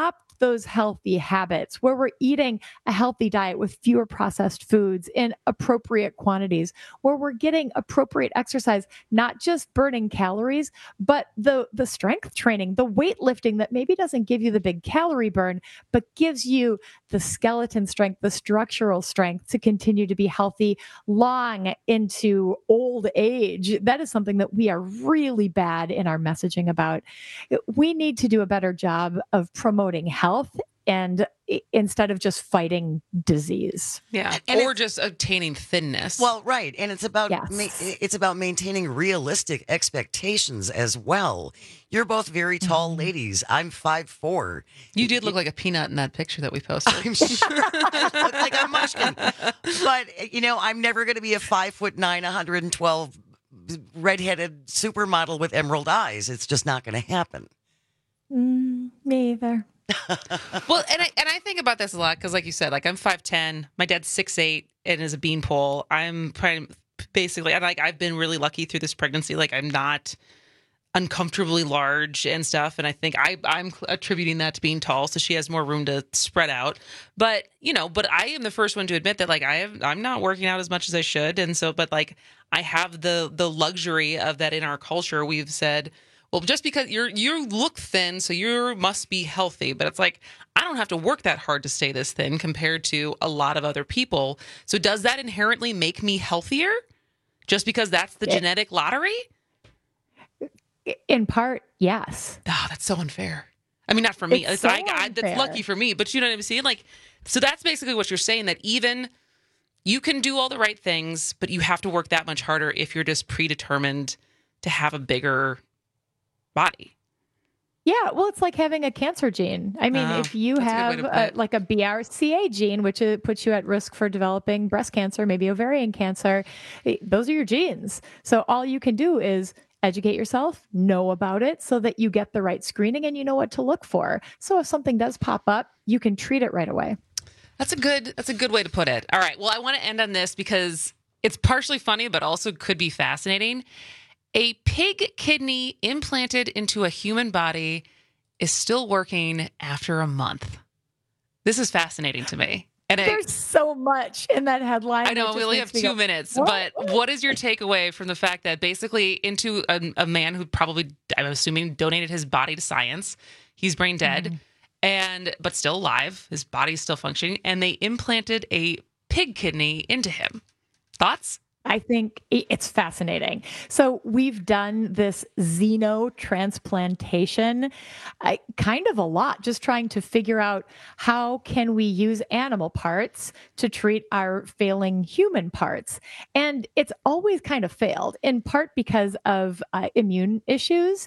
those healthy habits, where we're eating a healthy diet with fewer processed foods in appropriate quantities, where we're getting appropriate exercise, not just burning calories, but the strength training, the weightlifting that maybe doesn't give you the big calorie burn, but gives you the skeleton strength, the structural strength to continue to be healthy long into old age. That is something that we are really bad in our messaging about. We need to do a better job of promoting health and instead of just fighting disease. Yeah. Or just attaining thinness. Well, right. And it's about it's about maintaining realistic expectations as well. You're both very tall ladies. I'm 5'4". You did look like a peanut in that picture that we posted. I'm sure I look like a munchkin. But, I'm never going to be a 5'9", 112 redheaded supermodel with emerald eyes. It's just not going to happen. Me either. Well, and I think about this a lot because, like you said, like I'm 5'10", my dad's 6'8" and is a beanpole. I'm basically, and I've been really lucky through this pregnancy. Like I'm not uncomfortably large and stuff, and I think I'm attributing that to being tall, so she has more room to spread out. But but I am the first one to admit that like I'm not working out as much as I should, and so but like I have the luxury of that in our culture. We've said, well, just because you look thin, so you must be healthy. But it's like, I don't have to work that hard to stay this thin compared to a lot of other people. So does that inherently make me healthier just because that's the genetic lottery? In part, yes. Oh, that's so unfair. I mean, not for me. That's lucky for me, but you know what I'm saying? Like, so that's basically what you're saying, that even you can do all the right things, but you have to work that much harder if you're just predetermined to have a bigger body. Yeah, well, it's like having a cancer gene. I mean, if you have like a BRCA gene, which puts you at risk for developing breast cancer, maybe ovarian cancer, those are your genes. So all you can do is educate yourself, know about it so that you get the right screening and you know what to look for. So if something does pop up, you can treat it right away. That's a good way to put it. All right. Well, I want to end on this because it's partially funny, but also could be fascinating. A pig kidney implanted into a human body is still working after a month. This is fascinating to me. And there's so much in that headline. I know we only have 2 minutes, but what is your takeaway from the fact that basically into a man who probably, I'm assuming, donated his body to science. He's brain dead, but still alive. His body's still functioning, and they implanted a pig kidney into him. Thoughts? I think it's fascinating. So we've done this xenotransplantation kind of a lot, just trying to figure out how can we use animal parts to treat our failing human parts. And it's always kind of failed, in part because of immune issues,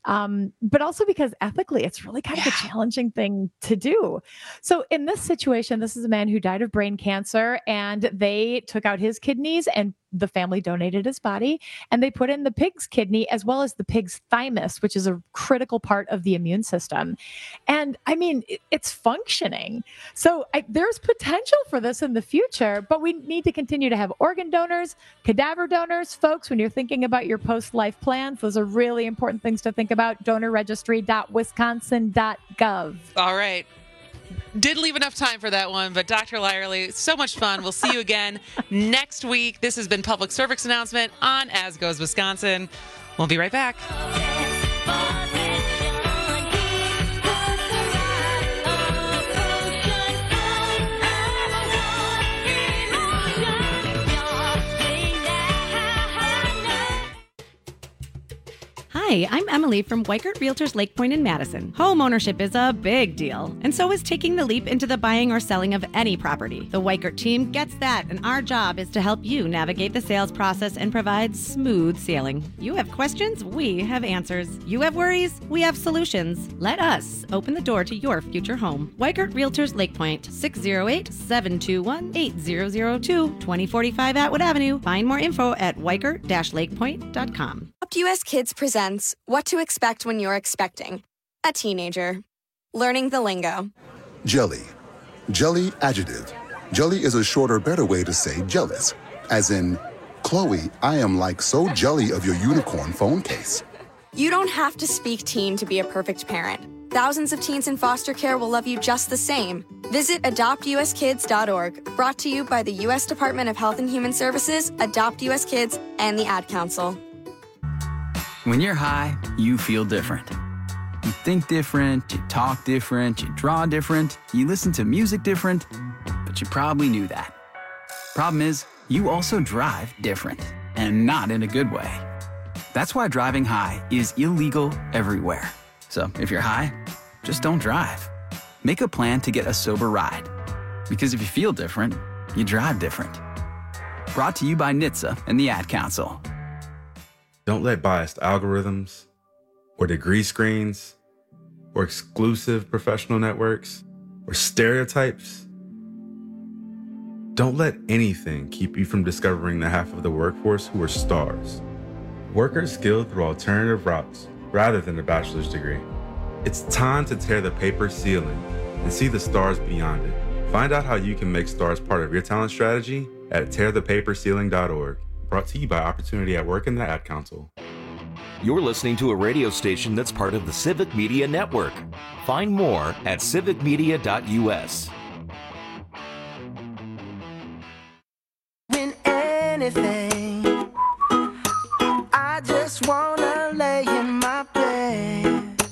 but also because ethically it's really kind of a challenging thing to do. So in this situation, this is a man who died of brain cancer, and they took out his kidneys and the family donated his body, and they put in the pig's kidney as well as the pig's thymus, which is a critical part of the immune system. And I mean, it's functioning. So there's potential for this in the future, but we need to continue to have organ donors, cadaver donors. Folks, when you're thinking about your post-life plans, those are really important things to think about. Donorregistry.wisconsin.gov. All right. Didn't leave enough time for that one, but Dr. Lyerly, so much fun. We'll see you again next week. This has been Public Service Announcement on As Goes Wisconsin. We'll be right back. Hi, I'm Emily from Weikert Realtors Lake Point in Madison. Home ownership is a big deal, and so is taking the leap into the buying or selling of any property. The Weikert team gets that, and our job is to help you navigate the sales process and provide smooth sailing. You have questions, we have answers. You have worries, we have solutions. Let us open the door to your future home. Weikert Realtors Lake Point, 608-721-8002, 2045 Atwood Avenue. Find more info at weikert-lakepoint.com. US Kids presents What to Expect When You're Expecting a Teenager. Learning the lingo. Jelly. Jelly adjective. Jelly is a shorter, better way to say jealous. As in, Chloe, I am like so jelly of your unicorn phone case. You don't have to speak teen to be a perfect parent. Thousands of teens in foster care will love you just the same. Visit adoptuskids.org. Brought to you by the U.S. Department of Health and Human Services, Adopt U.S. Kids, and the Ad Council. When you're high, you feel different. You think different, you talk different, you draw different, you listen to music different, but you probably knew that. Problem is, you also drive different, and not in a good way. That's why driving high is illegal everywhere. So if you're high, just don't drive. Make a plan to get a sober ride. Because if you feel different, you drive different. Brought to you by NHTSA and the Ad Council. Don't let biased algorithms or degree screens or exclusive professional networks or stereotypes. Don't let anything keep you from discovering the half of the workforce who are stars. Workers skilled through alternative routes rather than a bachelor's degree. It's time to tear the paper ceiling and see the stars beyond it. Find out how you can make stars part of your talent strategy at tearthepaperceiling.org. Brought to you by Opportunity at Work and the Ad Council. You're listening to a radio station that's part of the Civic Media Network. Find more at civicmedia.us. Win anything. I just wanna lay in my bed.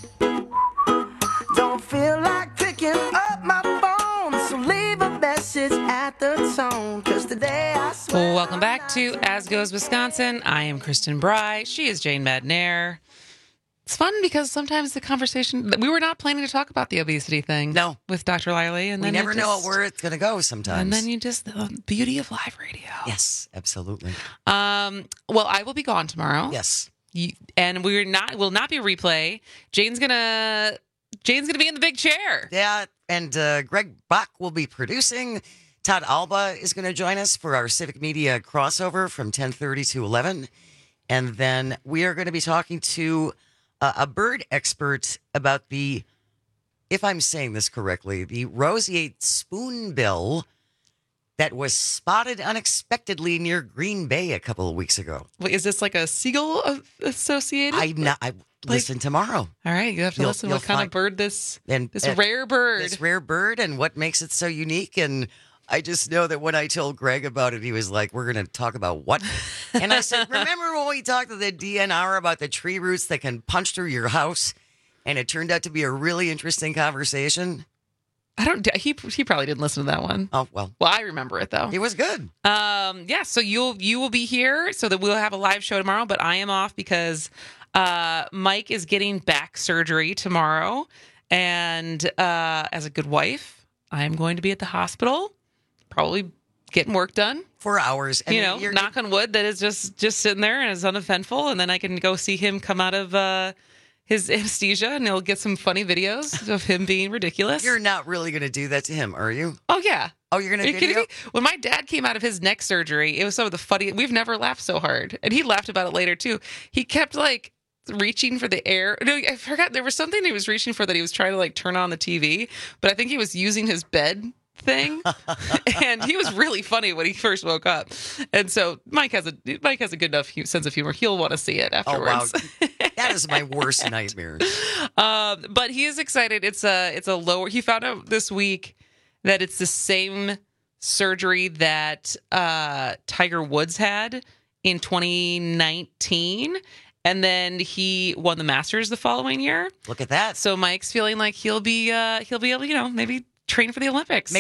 Don't feel like picking up my phone, so leave a message at the tone. 'Cause today I swear. Welcome back to As Goes Wisconsin. I am Kristen Bry. She is Jane Madnair. It's fun because sometimes the conversation, we were not planning to talk about the obesity thing. No. With Dr. Liley. And We then never know where it's going to go sometimes. And then you just, the beauty of live radio. Yes, absolutely. Well, I will be gone tomorrow. Yes. And will not be a replay. Jane's gonna be in the big chair. Yeah, and Greg Bach will be producing. Todd Alba is going to join us for our Civic Media crossover from 10:30 to 11. And then we are going to be talking to a bird expert about the, if I'm saying this correctly, the roseate spoonbill that was spotted unexpectedly near Green Bay a couple of weeks ago. Wait, is this like a seagull associated? I listen tomorrow. All right, you have to listen to what kind of bird this rare bird. This rare bird and what makes it so unique. And I just know that when I told Greg about it, he was like, we're going to talk about what? And I said, remember when we talked to the DNR about the tree roots that can punch through your house? And it turned out to be a really interesting conversation. He probably didn't listen to that one. Oh, well. Well, I remember it, though. It was good. Yeah, so you will be here so that we'll have a live show tomorrow, but I am off because Mike is getting back surgery tomorrow. And as a good wife, I'm going to be at the hospital, probably getting work done. 4 hours. And knock on wood, that is just sitting there and is uneventful. And then I can go see him come out of his anesthesia, and he'll get some funny videos of him being ridiculous. You're not really going to do that to him, are you? Oh, yeah. Oh, you're going to kidding me? When my dad came out of his neck surgery, it was some of the funny. We've never laughed so hard. And he laughed about it later, too. He kept, reaching for the air. No, I forgot. There was something he was reaching for that he was trying to, turn on the TV. But I think he was using his bed thing. And he was really funny when he first woke up. And so Mike has a good enough sense of humor. He'll want to see it afterwards. Oh, wow. That is my worst nightmare. But he is excited. It's a lower. He found out this week that it's the same surgery that Tiger Woods had in 2019, and then he won the Masters the following year. Look at that. So Mike's feeling like he'll be able, maybe train for the Olympics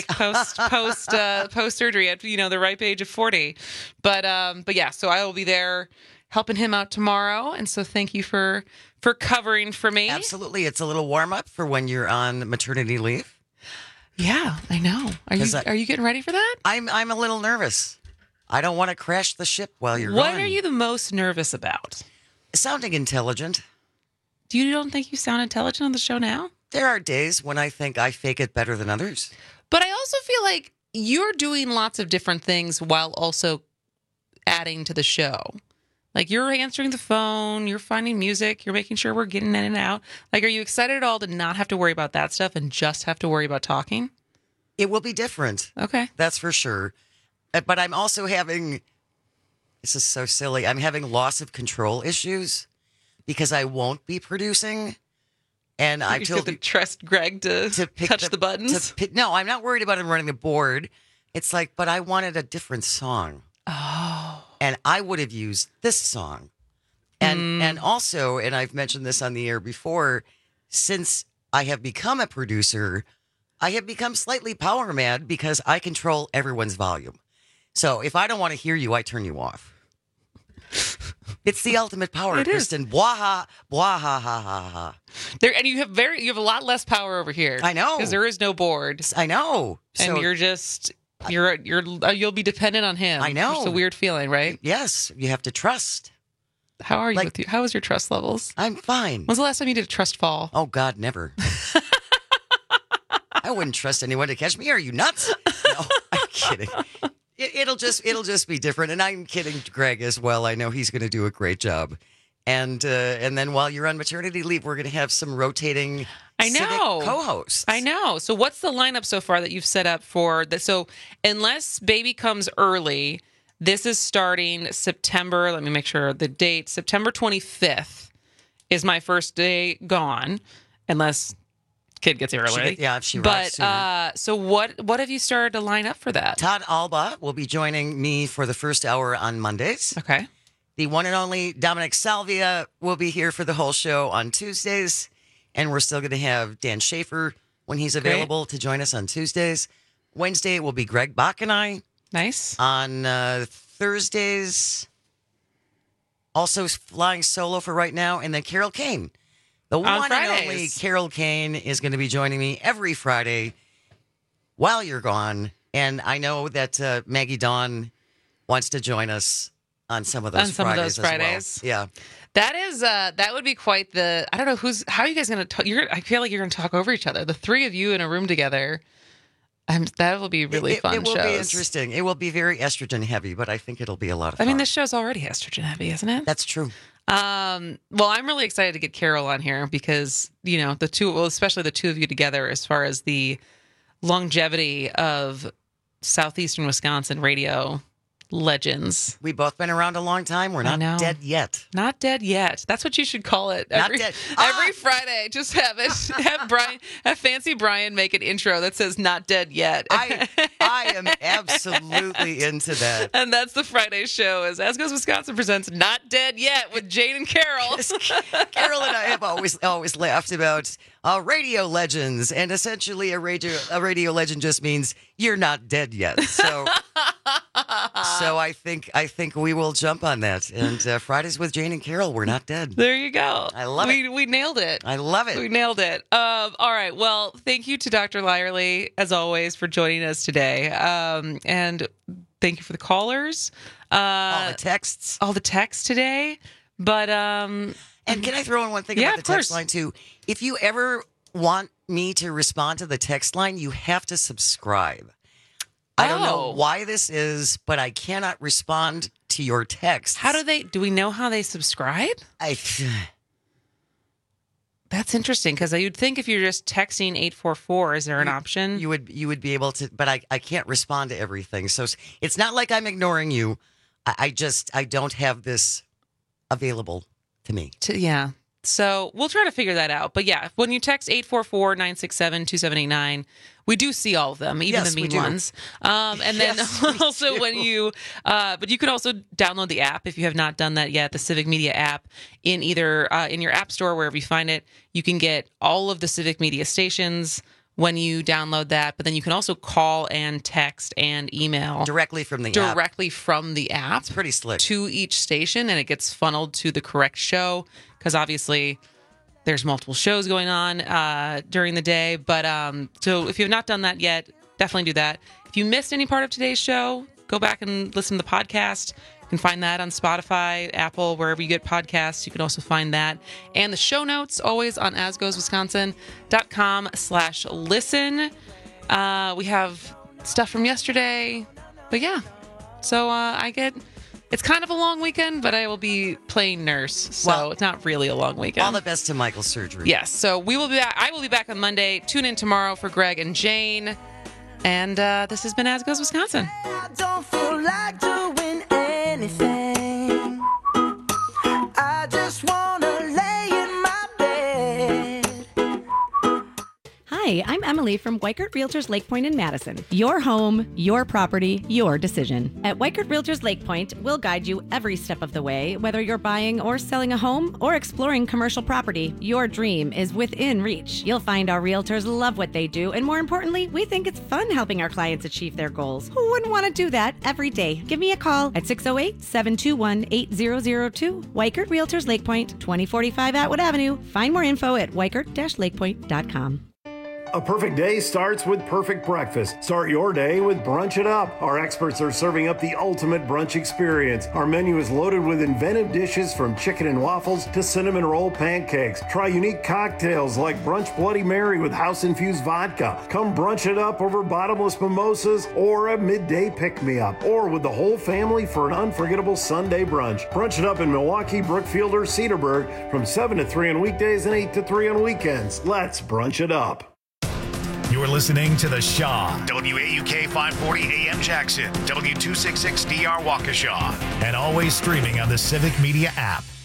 post surgery at the ripe age of 40. But yeah, so I will be there helping him out tomorrow, and so thank you for covering for me. Absolutely, it's a little warm up for when you're on maternity leave. Yeah, I know. Are you getting ready for that? I'm a little nervous. I don't want to crash the ship while you're What gone. are you the most nervous about? Sounding intelligent. You don't think you sound intelligent on the show now? There are days when I think I fake it better than others. But I also feel like you're doing lots of different things while also adding to the show. Like, you're answering the phone, you're finding music, you're making sure we're getting in and out. Are you excited at all to not have to worry about that stuff and just have to worry about talking? It will be different. Okay. That's for sure. But I'm also having, this is so silly, I'm having loss of control issues because I won't be producing. And I You told have to trust Greg to touch the buttons. No, I'm not worried about him running the board. It's like, but I wanted a different song. Oh. And I would have used this song. And also, and I've mentioned this on the air before, since I have become a producer, I have become slightly power mad because I control everyone's volume. So if I don't want to hear you, I turn you off. It's the ultimate power, Kristen. Bwaha, bwaha, ha, ha, ha. There, and you have a lot less power over here. I know, because there is no board. I know, and so, you'll be dependent on him. I know, it's a weird feeling, right? Yes, you have to trust. How are you with you? How is your trust levels? I'm fine. When's the last time you did a trust fall? Oh God, never. I wouldn't trust anyone to catch me. Are you nuts? No, I'm kidding. It'll just be different, and I'm kidding Greg as well. I know he's going to do a great job, and then while you're on maternity leave, we're going to have some rotating. Civic co-hosts. I know. So what's the lineup so far that you've set up for that? So unless baby comes early, this is starting September. Let me make sure the date. September 25th is my first day gone, unless kid gets here early. If she arrives sooner. But so what have you started to line up for that? Todd Alba will be joining me for the first hour on Mondays. Okay. The one and only Dominic Salvia will be here for the whole show on Tuesdays. And we're still going to have Dan Schaefer when he's available to join us on Tuesdays. Wednesday it will be Greg Bach and I. Nice. On Thursdays, also flying solo for right now. And then Carol Kane. The one and only Carol Kane is going to be joining me every Friday while you're gone. And I know that Maggie Dawn wants to join us on some of those Fridays. As well. Yeah. That is that would be quite the. I don't know how are you guys going to talk. I feel like you're going to talk over each other. The three of you in a room together. That will be really fun. It will be interesting. It will be very estrogen heavy, but I think it'll be a lot of fun. I mean, this show's already estrogen heavy, isn't it? That's true. Well, I'm really excited to get Carol on here because especially the two of you together, as far as the longevity of southeastern Wisconsin radio legends. We've both been around a long time. We're not dead yet. Not dead yet. That's what you should call it. Every Friday, just have Fancy Brian make an intro that says "Not dead yet." I am absolutely into that. And that's the Friday show. As Goes Wisconsin presents "Not Dead Yet" with Jane and Carol. Carol and I have always laughed about radio legends, and essentially a radio legend just means you're not dead yet. So. So I think we will jump on that. And Fridays with Jane and Carol, we're not dead. There you go. I love it. We nailed it. I love it. We nailed it. All right. Well, thank you to Dr. Lyerly, as always, for joining us today. And thank you for the callers. All the texts. All the texts today. But and can I throw in one thing about the text line too? If you ever want me to respond to the text line, you have to subscribe. I don't know why this is, but I cannot respond to your text. Do we know how they subscribe? That's interesting because you'd think if you're just texting 844, is there an option? You would be able to, but I can't respond to everything. So it's not like I'm ignoring you. I don't have this available to me. Yeah. So we'll try to figure that out. But yeah, when you text 844-967-2789, we do see all of them, even the mean ones. And then also when you, but you can also download the app if you have not done that yet, the Civic Media app in either in your app store, wherever you find it. You can get all of the Civic Media stations when you download that, but then you can also call and text and email directly from the app. It's pretty slick. To each station, and it gets funneled to the correct show because obviously there's multiple shows going on during the day. But so if you have not done that yet, definitely do that. If you missed any part of today's show, go back and listen to the podcast. You can find that on Spotify, Apple, wherever you get podcasts. You can also find that. And the show notes, always on asgoeswisconsin.com/listen. We have stuff from yesterday. But yeah, so it's kind of a long weekend, but I will be playing nurse. So it's not really a long weekend. All the best to Michael's surgery. Yes, so we will be back. I will be back on Monday. Tune in tomorrow for Greg and Jane. And this has been As Goes Wisconsin. I don't feel like doing anything. I just wanna lay in my bed. Hi, I'm Emily from Weikert Realtors Lake Point in Madison. Your home, your property, your decision. At Weikert Realtors Lake Point, we'll guide you every step of the way, whether you're buying or selling a home or exploring commercial property. Your dream is within reach. You'll find our realtors love what they do, and more importantly, we think it's fun helping our clients achieve their goals. Who wouldn't want to do that every day? Give me a call at 608-721-8002. Weikert Realtors Lake Point, 2045 Atwood Avenue. Find more info at weikert-lakepoint.com. A perfect day starts with perfect breakfast. Start your day with Brunch It Up. Our experts are serving up the ultimate brunch experience. Our menu is loaded with inventive dishes from chicken and waffles to cinnamon roll pancakes. Try unique cocktails like Brunch Bloody Mary with house-infused vodka. Come brunch it up over bottomless mimosas or a midday pick-me-up, or with the whole family for an unforgettable Sunday brunch. Brunch It Up in Milwaukee, Brookfield, or Cedarburg from 7 to 3 on weekdays and 8 to 3 on weekends. Let's brunch it up. You're listening to The Shaw, WAUK 540 AM Jackson, W266DR Waukesha, and always streaming on the Civic Media app.